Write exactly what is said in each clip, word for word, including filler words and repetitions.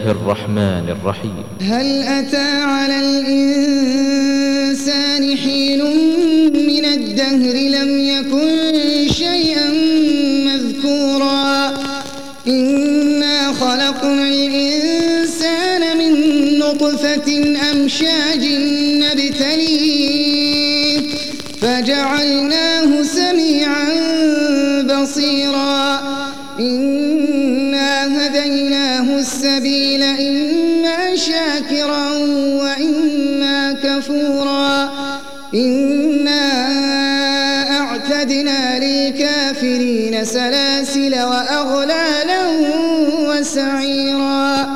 الرحمن الرحيم. هل أتى على الإنسان حين من الدهر لم يكن شيئا مذكورا إنا خلقنا الإنسان من نطفة أمشاج نبتليه فجعلناه سميعا بصيرا إنا هديناه السبيل إما شاكرا وإما كفورا إنا أعتدنا للكافرين سلاسل وأغلالا وسعيرا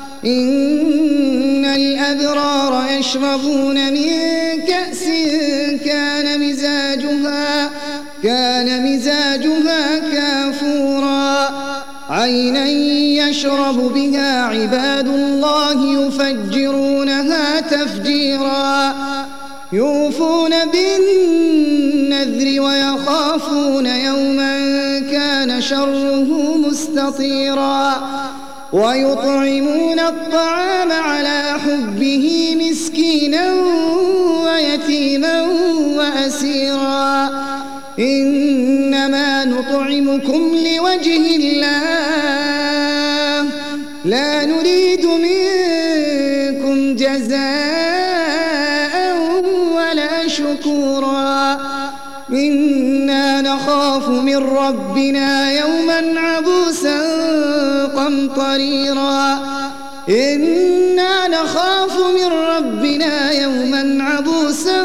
إن الأبرار يشربون من كأس كان مزاجها كان مزاجها كافورا عينا يشرب بها عباد الله يفجرونها تفجيرا يوفون بالنذر ويخافون يوما كان شره مستطيرا ويطعمون الطعام على حبه مسكينا ويتيما وأسيرا إنما نطعمكم لوجه الله لا نريد منكم جزاء ولا شكورا إنا نخاف من ربنا يوما عبوسا قمطريرا إنا نخاف من ربنا يوما عبوسا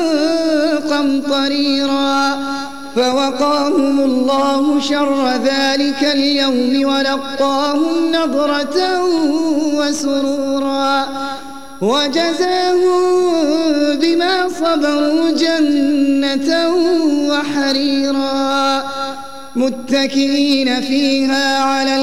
قمطريرا فوقاهم الله شر ذلك اليوم ولقاهم نضرة وسرورا وجزاهم بما صبروا جنة وحريرا متكئين فيها على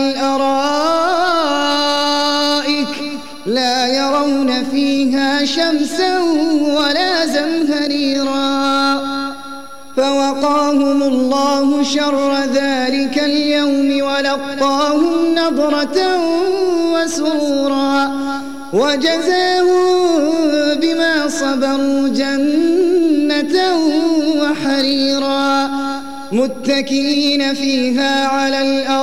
الأرائك لا يرون فيها شمسا ولا زمهريرا فوقاهم الله شر ذلك اليوم ولقاهم نضرة وسرورا وجزاهم بما صبروا جنة وحريرا متكئين فيها على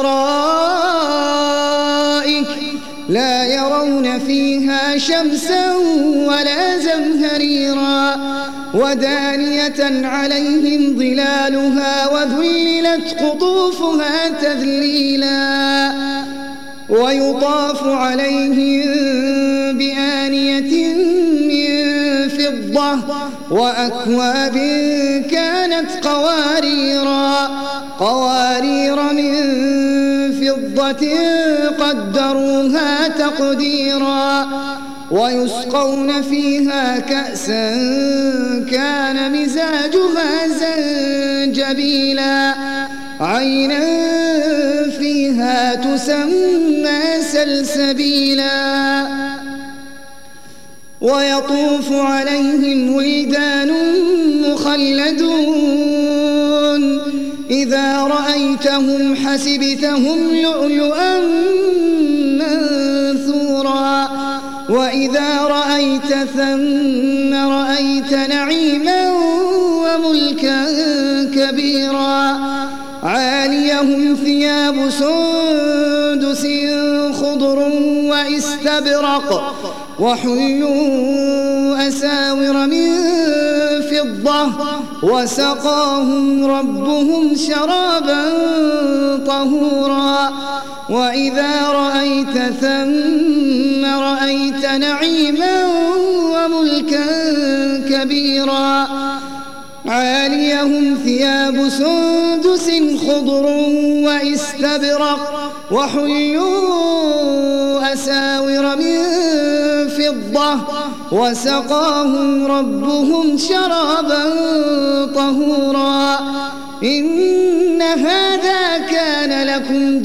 الأرائك لا يرون فيها شمسا ولا زمهريرا ودانية عليهم ظلالها وذللت قطوفها تذليلا ويطاف عليهم بآنية من فضة وأكواب كانت قواريرا قوارير من فضة قدروها تقديرا ويسقون فيها كأسا كان مزاجها زنجبيلا عينا فيها تسمى سلسبيلا ويطوف عليهم ولدان مخلدون إذا رأيتهم حسبتهم لؤلؤا منثورا وإذا رأيت ثم رأيت نعيما وملكا كبيرا عاليهم ثياب سندس خضر واستبرق وحلوا أساور من فضة وسقاهم ربهم شرابا طهورا وإذا رأيت ثم رأيت نعيما وملكا كبيرا عاليهم ثياب سندس خضر واستبرق وحلوا أساور من فضة وسقاهم ربهم شرابا طهورا إن هذا كان لكم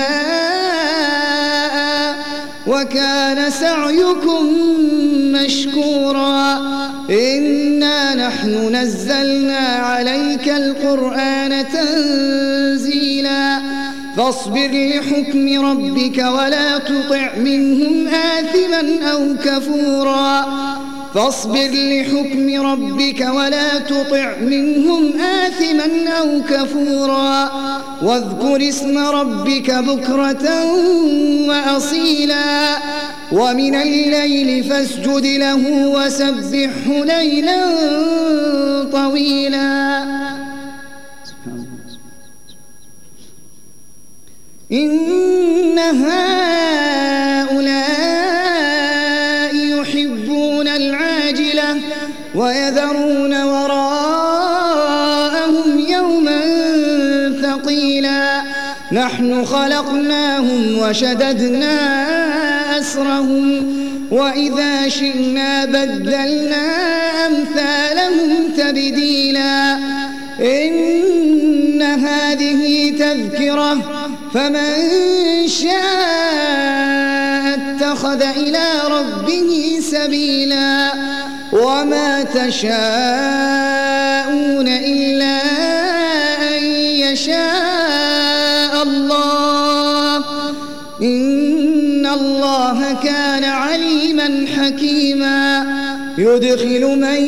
جزاء وكان سعيكم مشكورا إنا نحن نزلنا عليك القرآن تنزيلا فاصبر لحكم ربك ولا تطع منهم آثما أو كفورا فاصبر لحكم ربك ولا تطع منهم آثما أو كفورا واذكر اسم ربك بكرة وأصيلا ومن الليل فاسجد له وسبحه ليلا طويلا إن هؤلاء يحبون العاجلة ويذرون وراءهم يوما ثقيلا نحن خلقناهم وشددنا أسرهم وإذا شئنا بدلنا أمثالهم تبديلا إن هذه تذكرة فمن شاء اتخذ إلى ربه سبيلا وما تشاءون إلا أن يشاء الله إن الله كان عليما حكيما يدخل من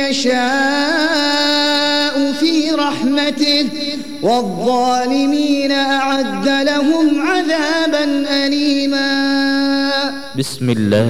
يشاء في رحمته والظالمين أعد لهم عذابا أليما بسم الله